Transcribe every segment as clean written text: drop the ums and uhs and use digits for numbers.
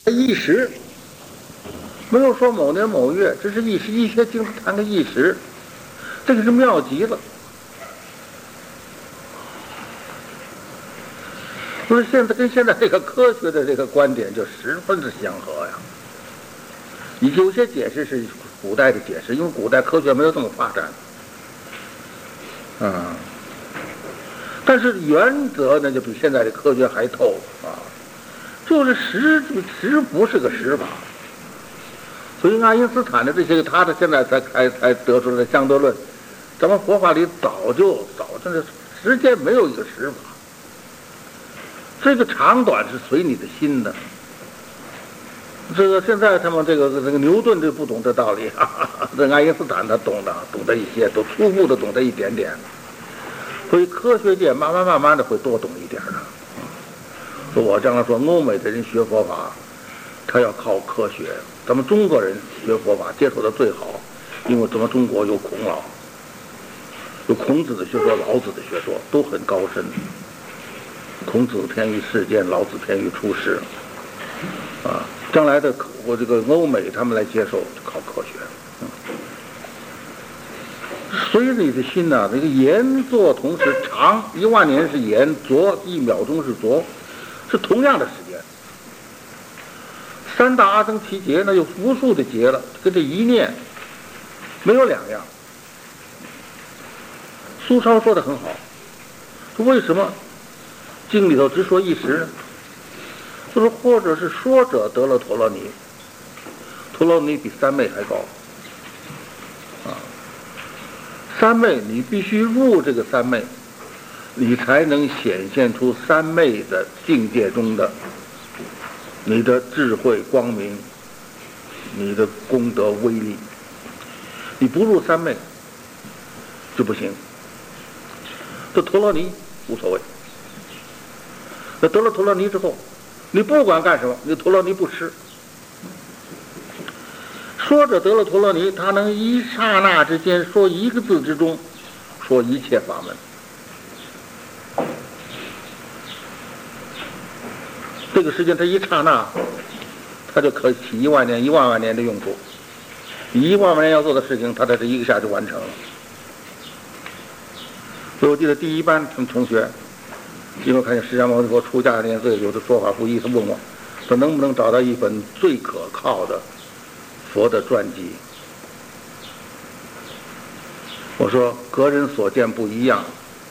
一时，没有说某年某月，只是一时，一些经谈个一时，这个是妙极了。所以现在跟现在这个科学的这个观点就十分的相合呀。你有些解释是古代的解释，因为古代科学没有这么发展，但是原则呢就比现在的科学还透啊，就是实不是个实法。所以爱因斯坦的这些，他的现在才得出来的相对论，咱们佛法里早就这时间没有一个实法。这个长短是随你的心的。这个现在他们这个牛顿就不懂这道理，这爱因斯坦他懂得一些，都初步的懂得一点点。所以科学界慢慢的会多懂一点的。所以我将来说，欧美的人学佛法，他要靠科学。咱们中国人学佛法接触的最好，因为咱们中国有孔老，有孔子的学说，老子的学说都很高深。孔子偏于世间，老子偏于出世，将来的这个欧美他们来接受就靠科学，随你的心呐，这个言作同时，长10000年是言，浊1秒钟是浊，是同样的时间。三大阿僧祇劫，那有无数的劫了，跟这一念没有两样。苏超说的很好，说为什么经里头只说一时呢？就是或者是说者得了陀罗尼，陀罗尼比三昧还高三昧你必须入这个三昧，你才能显现出三昧的境界中的你的智慧光明，你的功德威力。你不入三昧就不行。这陀罗尼无所谓，那得了陀罗尼之后，你不管干什么，你陀罗尼不吃。说者得了陀罗尼，他能一刹那之间说一个字之中说一切法门。这个时间他一刹那，他就可以起10000年、1万年的用处。你1万年要做的事情，他在这一个下就完成了。所以我记得第一班同学，因为看见释迦牟尼佛出家年岁，有的说法不一，他问我，说能不能找到一本最可靠的佛的传记？我说个人所见不一样，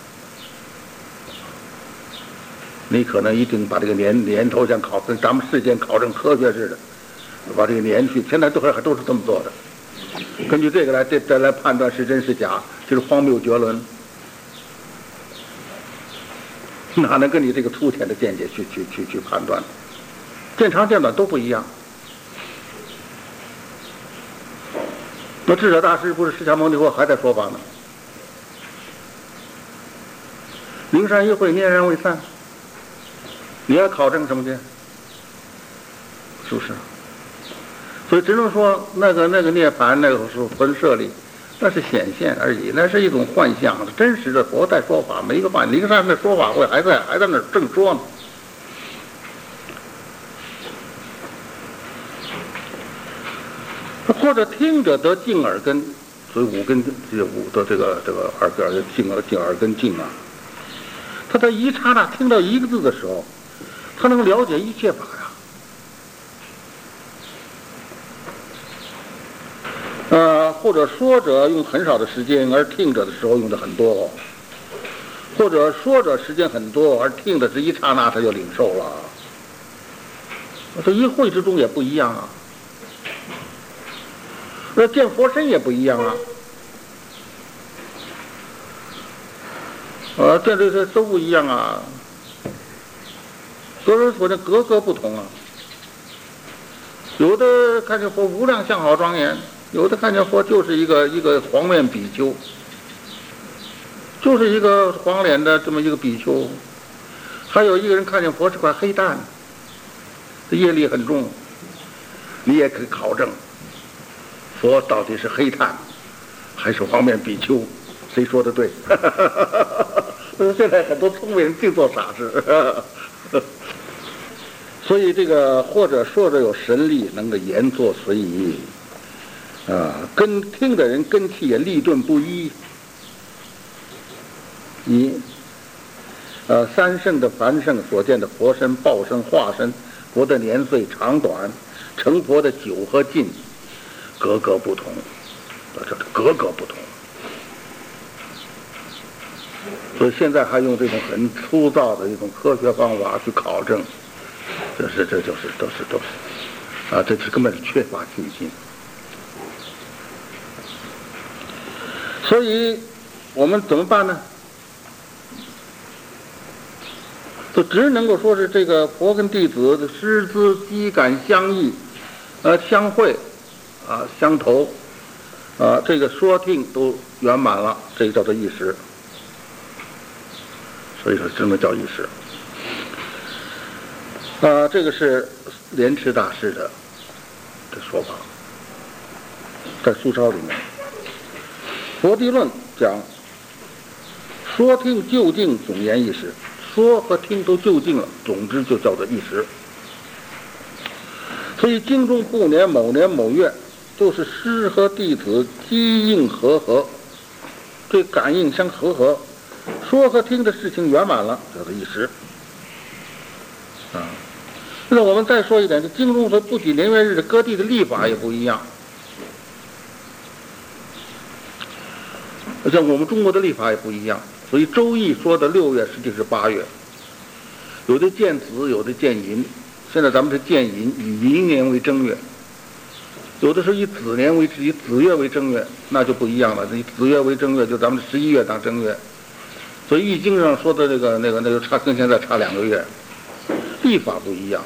你可能一定把这个年头像考跟咱们世间考证科学似的，把这个年去，现在都是这么做的。根据这个再来判断是真是假，就是荒谬绝伦。哪能跟你这个粗浅的见解去判断？见长见短都不一样。那智者大师不是释迦牟尼佛还在说法呢？灵山一会，念然为散。你要考证什么去？是不是？所以只能说那个涅槃，那个是分舍利，那是显现而已，那是一种幻象。真实的佛在说法，没一个幻。灵山的说法会还在那儿正说呢。或者听者得净耳根，所以五根这五的这个耳根净耳根净啊，他在一刹那听到一个字的时候，他能了解一切法呀。或者说者用很少的时间，而听者的时候用的很多；或者说者时间很多，而听的是一刹那他就领受了。这一会之中也不一样啊。那见佛身也不一样啊，见这些都不一样啊，个人所见格格不同啊。有的看见佛无量相好庄严，有的看见佛就是一个黄面比丘，就是一个黄脸的这么一个比丘，还有一个人看见佛是块黑蛋，这业力很重，你也可以考证。佛到底是黑炭还是黄面比丘？谁说的对？现在很多聪明人净做傻事。 所以这个或者说着有神力，能够言作随意，跟听的人根气也立顿不一。三圣的凡圣所见的佛身、报身、化身，佛的年岁长短，成佛的久和近，格格不同，格格不同。所以现在还用这种很粗糙的一种科学方法去考证，都是这是根本是缺乏信心。所以我们怎么办呢？就只能够说是这个佛跟弟子的师资机感相异，相会，相投，这个说听都圆满了，这个叫做一时。所以说，这么叫一时。这个是莲池大师的说法，在苏超里面，《佛地论》讲说听究竟，总言一时。说和听都究竟了，总之就叫做一时。所以经中不年某月，就是师和弟子机应和合，这感应相和合，说和听的事情圆满了，叫做一时。那我们再说一点，这经中说不仅年月日的各地的历法也不一样，像我们中国的历法也不一样。所以《周易》说的6月实际是8月，有的见子，有的见寅。现在咱们是见寅，以寅年为正月；有的是以子年为以子月为正月，那就不一样了。以子月为正月，就咱们11月当正月。所以《易经》上说的那个差跟现在差2个月，历法不一样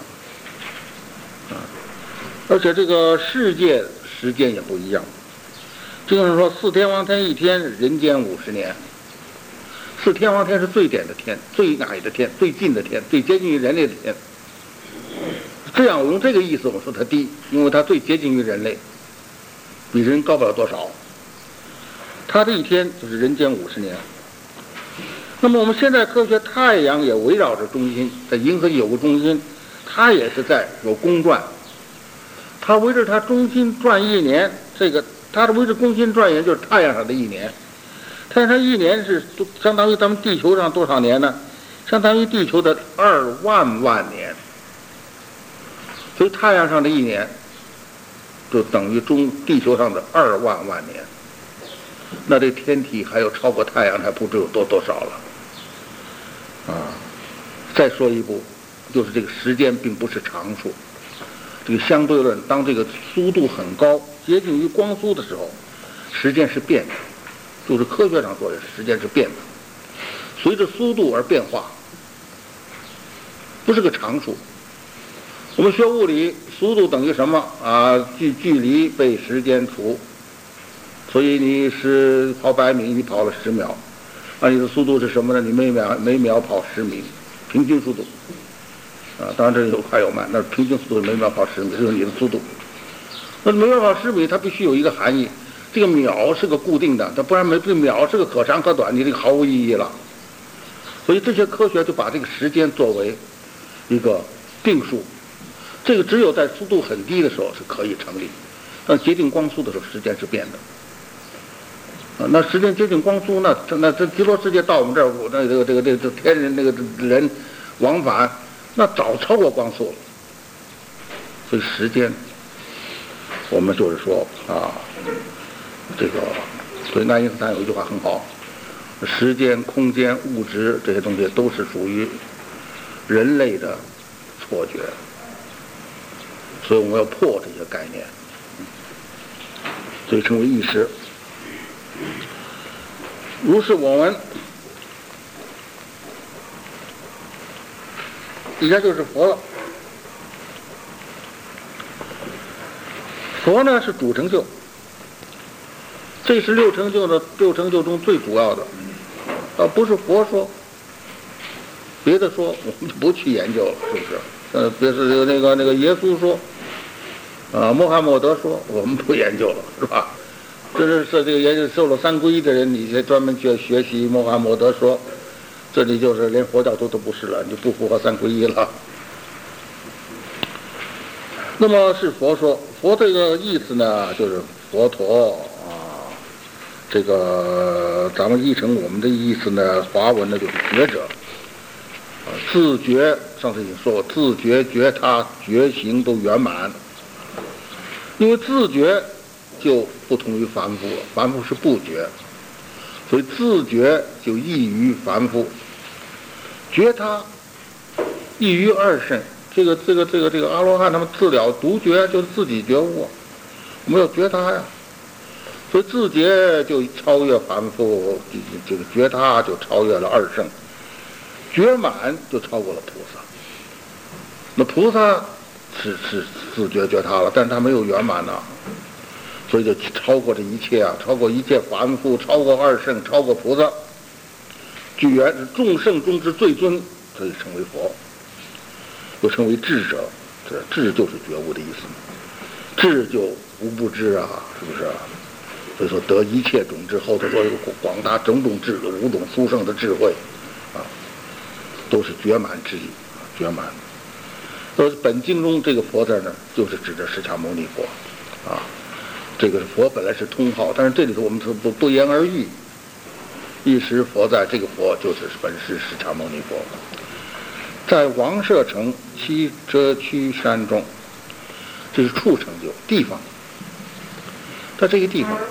而且这个世界时间也不一样。经上说4天王天1天，人间50年。4天王天是最点的天，最矮的天，最近的天，最接近于人类的天。这样我用这个意思，我说它低，因为它最接近于人类，比人高不了多少。它这1天就是人间50年。那么我们现在科学，太阳也围绕着中心，在银河系有个中心，它也是在有公转，它围着它中心转1年，这个它的围着中心转1年就是太阳上的1年。太阳上1年是相当于咱们地球上多少年呢？相当于地球的2万万年。所以太阳上的1年就等于地球上的2万万年。那这天体还有超过太阳还不知有多少了再说一步，就是这个时间并不是常数。这个相对论，当这个速度很高，接近于光速的时候，时间是变的。就是科学上说的，时间是变的，随着速度而变化，不是个常数。我们学物理，速度等于什么距离被时间除，所以你是跑100米，你跑了10秒，你的速度是什么呢？你每秒跑10米，平均速度当然这有快有慢，那平均速度每秒跑10米，这是你的速度。那每秒跑10米，它必须有一个含义。这个秒是个固定的，它不然这秒是个可长可短，你这个毫无意义了。所以这些科学就把这个时间作为一个定数，这个只有在速度很低的时候是可以成立，但接近光速的时候时间是变的。那时间接近光速，那这极乐世界到我们这儿，那这个天人那个人往返，那早超过光速了。所以时间，我们就是说所以爱因斯坦有一句话很好，时间、空间、物质这些东西都是属于人类的错觉，所以我们要破这些概念，所以称为意识。如是我闻，以下就是佛了。佛呢是主成就。这是6成就中最主要的，不是佛说，别的说我们就不去研究了，是不是？别是那个耶稣说，穆罕默德说，我们不研究了，是吧？这是这个研究受了3皈依的人，你专门去学习穆罕默德说，这里就是连佛教徒都不是了，你就不符合3皈依了。 那么是佛说，佛这个意思呢，就是佛陀啊，这个咱们译成我们的意思呢，华文呢就是觉者，自觉，上次已经说过，自觉、觉他、觉行都圆满。因为自觉就不同于凡夫了，凡夫是不觉，所以自觉就异于凡夫，觉他异于二圣。这个阿罗汉他们自了独觉，就是自己觉悟，没有觉他呀，所以自觉就超越凡夫，这个觉他就超越了二圣，觉满就超过了菩萨。那菩萨是自觉觉他了，但是他没有圆满呢，所以就超过这一切啊，超过一切凡夫，超过二圣，超过菩萨，具原众圣中之最尊，所以称为佛。又称为智者，这智就是觉悟的意思，智就无不知啊，是不是？所以说得一切种智，后头说有广大种种智，五种殊胜的智慧啊，都是觉满之意，觉满。本经中这个佛字呢，就是指着释迦牟尼佛啊，这个是佛本来是通号，但是这里头我们不言而喻，一时佛在，这个佛就是本是释迦牟尼佛。在王舍城七遮区山中，这是处成就地方。在这个地方，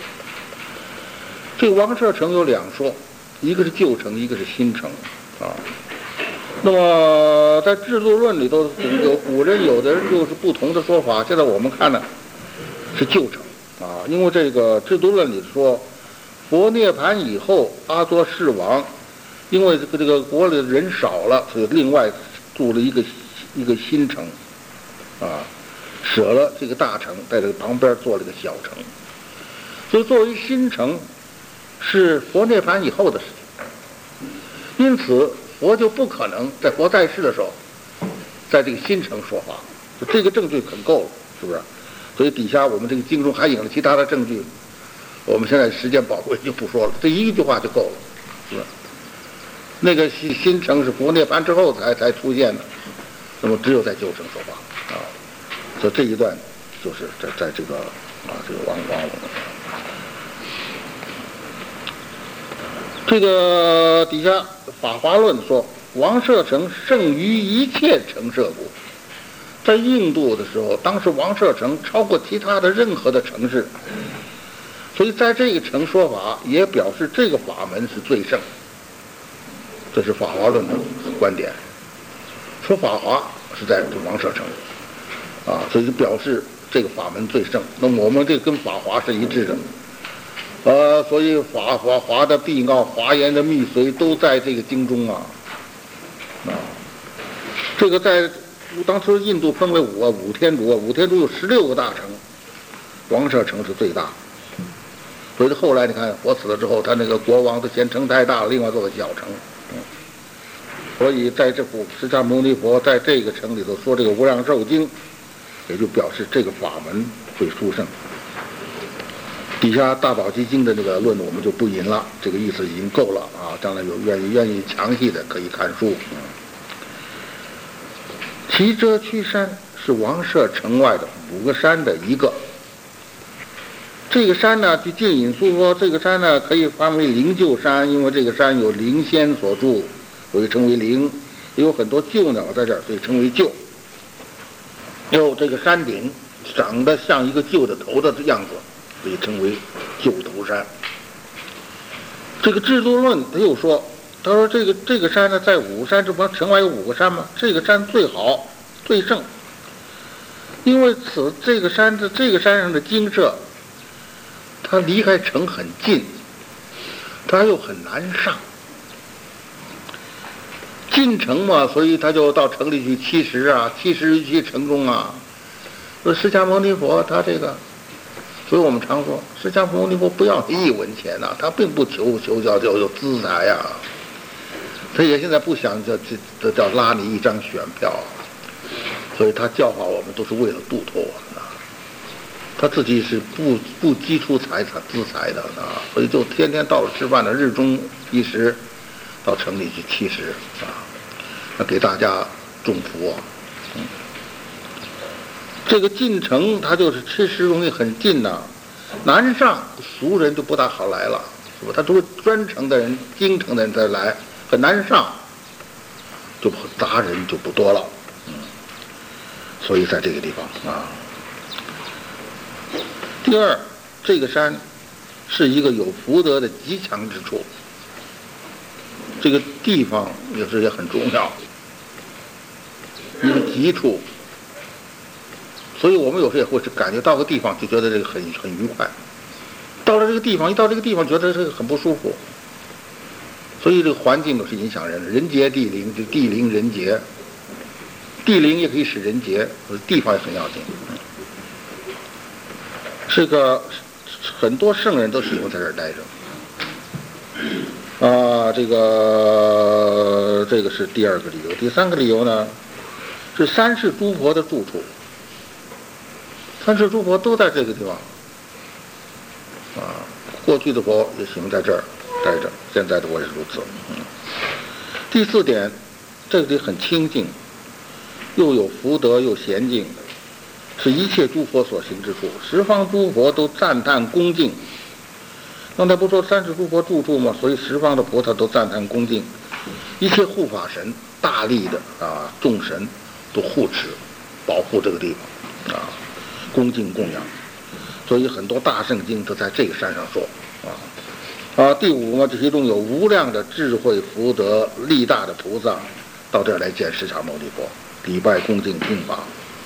这个王舍城有两说，一个是旧城，一个是新城啊。那么在制度论里头，有古人有的人就是不同的说法。现在我们看呢是旧城啊，因为这个制度论里说，佛涅盘以后，阿多世王。因为这个国里的人少了，所以另外筑了一个新城，啊，舍了这个大城，在这个旁边做了一个小城，所以作为新城是佛涅盘以后的事情，因此佛就不可能在佛在世的时候，在这个新城说法，这个证据很够了，是不是？所以底下我们这个经中还引了其他的证据，我们现在时间宝贵就不说了，这一句话就够了，是吧？那个新城是佛涅盘之后才出现的，那么只有在旧城说法啊，所以这一段就是在这个这个王这个底下法华论说，王舍城胜于一切城舍国。在印度的时候，当时王舍城超过其他的任何的城市，所以在这个城说法也表示这个法门是最胜。这是法华论的观点，说法华是在王舍城啊，所以就表示这个法门最胜。那么我们这跟法华是一致的，所以法华的必诰、华严的密髓都在这个经中啊。这个在当时印度分为五天竺，五天竺有16个大城，王舍城是最大。所以后来你看佛死了之后，他那个国王的嫌城太大了，另外做个小城。所以在这部释迦牟尼佛在这个城里头说这个无量寿经，也就表示这个法门最殊胜。底下大宝积经的这个论我们就不引了，这个意思已经够了啊。将来有愿意详细的可以看书。奇遮区山是王舍城外的5个山的一个。这个山呢，据净引述说，这个山呢可以翻为灵鹫山，因为这个山有灵仙所住，所以称为灵，也有很多鹫鸟在这儿，所以称为鹫。又这个山顶长得像一个鹫的头的样子，所以称为鹫头山。这个制度论他又说，他说这个山呢，在5山，这不城外有5个山吗？这个山最好最胜，因为这个山上的精舍，它离开城很近，它又很难上。进城嘛，所以他就到城里去七十于其城中啊。说释迦牟尼佛他这个，所以我们常说释迦牟尼佛不要1文钱呐，他并不求有资财呀，他也现在不想叫拉你一张选票，所以他教化我们都是为了度脱我们啊。他自己是不积出资财的啊，所以就天天到了吃饭的日中1时。到城里去70啊，给大家种福。 这个进城，它就是吃食容易很近呐、南上俗人就不大好来了，是吧？他都是专程的人、京城的人再来，很难上，就杂人就不多了。所以在这个地方啊。第二，这个山是一个有福德的极强之处，这个地方也很重要，一个极处。所以我们有时候也会感觉到个地方就觉得这个很愉快，到了这个地方，一到这个地方觉得这个很不舒服。所以这个环境都是影响人的，人杰地灵，就地灵人杰，地灵也可以使人杰，地方也很要紧。这个很多圣人都喜欢在这儿待着。这个是第二个理由。第三个理由呢，是三世诸佛的住处。三世诸佛都在这个地方，过去的佛也喜欢在这儿待着，现在的佛也是如此。第四点，这里很清净，又有福德又娴静，是一切诸佛所行之处，十方诸佛都赞叹恭敬。刚才不说三世诸佛住处吗？所以十方的菩萨都赞叹恭敬，一切护法神大力的众神都护持保护这个地方恭敬供养，所以很多大圣经都在这个山上说第五嘛，这其中有无量的智慧福德力大的菩萨到这儿来见释迦牟尼佛，礼拜恭敬听法。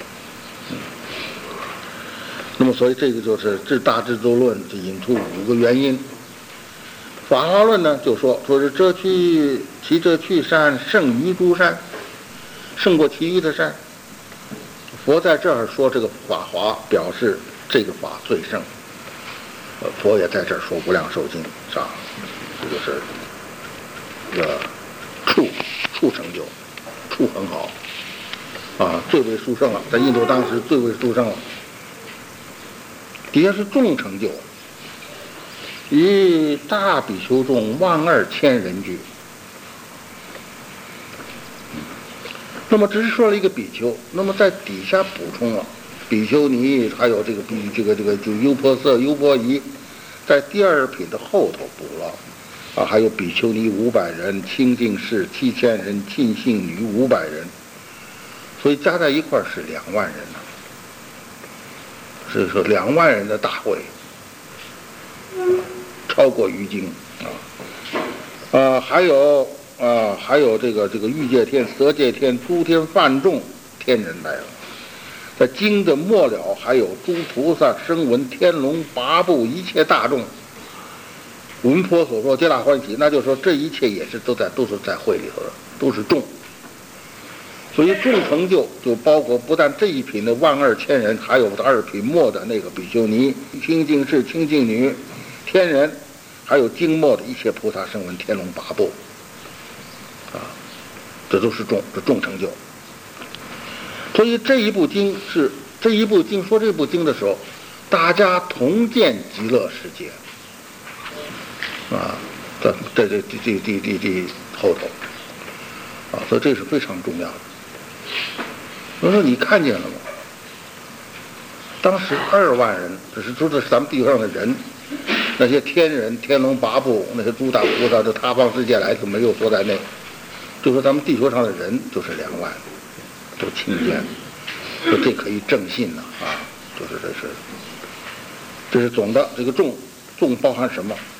那么所以这个就是大智度论就引出5个原因。法华论呢就说是这去山胜于诸山，胜过其余的山。佛在这儿说这个法华，表示这个法最胜。佛也在这儿说无量寿经这就是这个处成就，处很好最为殊胜了，在印度当时最为殊胜了。底下是众成就，以大比丘众12000人俱。那么只是说了一个比丘，那么在底下补充了比丘尼，还有这个就优婆塞、优婆夷，在第二品的后头补了还有比丘尼500人，清净士7000人，尽信女500人，所以加在一块是2万人呢。所以说2万人的大会，超过于经还有这个欲界天、色界天、诸天梵众天人来了。在经的末了，还有诸菩萨、声闻、天龙、八部一切大众，闻佛所说，皆大欢喜。那就是说，这一切也是都是在会里头的，都是众。所以众成就包括不但这一品的12000人，还有2品末的那个比丘尼、清净士、清净女、天人，还有经末的一切菩萨、声闻、天龙八部这都是这众成就。所以这一部经说这部经的时候，大家同见极乐世界这后头所以这是非常重要的。我说你看见了吗？当时2万人，只是说的是咱们地球上的人，那些天人、天龙八部，那些诸大菩萨，这他方世界来就没有说在内。就说咱们地球上的人就是2万，都亲见，说这可以正信了就是这是总的这个众包含什么？